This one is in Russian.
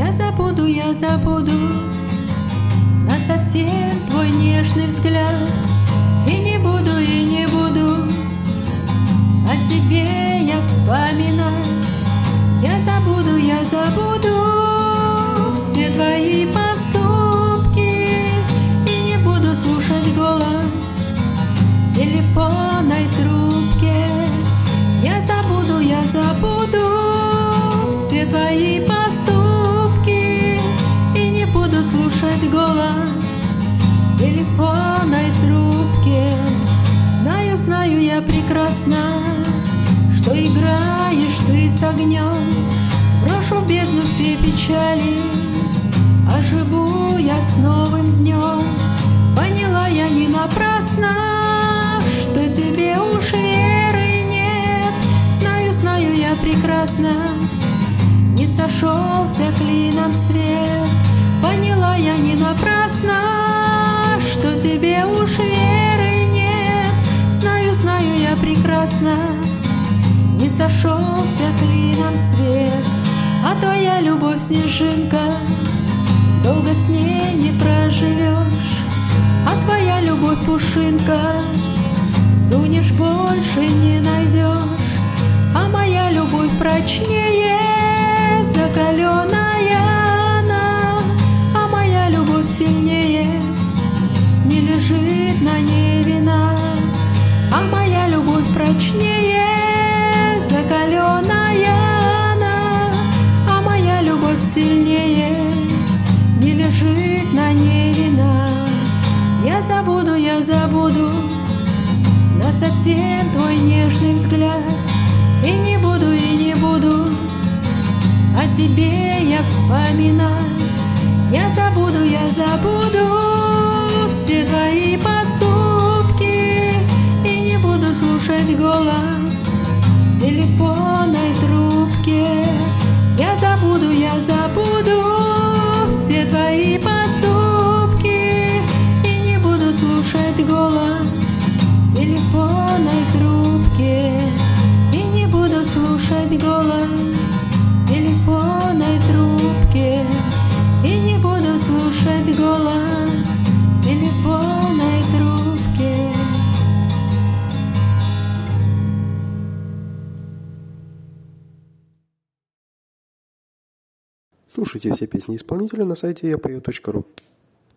Я забуду насовсем твой нежный взгляд. И не буду о тебе я вспоминать. Я забуду все твои поступки. И не буду слушать голос в телефонной трубке. Я забуду все твои поступки. И не буду слушать голос в телефонной трубке. Знаю я прекрасно, что играешь ты с огнем. Сброшу в бездну все печали, оживу я с новым днем. Поняла я не напрасно, что тебе уж веры нет. Знаю я прекрасно, не сошелся клином свет. Поняла я не напрасно, что тебе уж веры нет. Знаю я прекрасно, не сошелся клином свет. А твоя любовь снежинка, долго с ней не проживешь. А твоя любовь пушинка, сдунешь, больше не найдешь. А моя любовь прочнее, закаленная она. А моя любовь сильнее, не лежит на ней вина. А моя любовь прочнее, закаленная она. А моя любовь сильнее, не лежит на ней вина. Я забуду насовсем твой нежный взгляд. И не буду о тебе я вспоминать. Я забуду все твои поступки. И не буду слушать голос в телефонной трубке. Я забуду все твои поступки. И не буду слушать голос в телефонной трубке. И не буду слушать голос в телефонной трубке. И не буду слушать голос в телефонной трубке. Слушайте все песни исполнителя на сайте yapою.ru.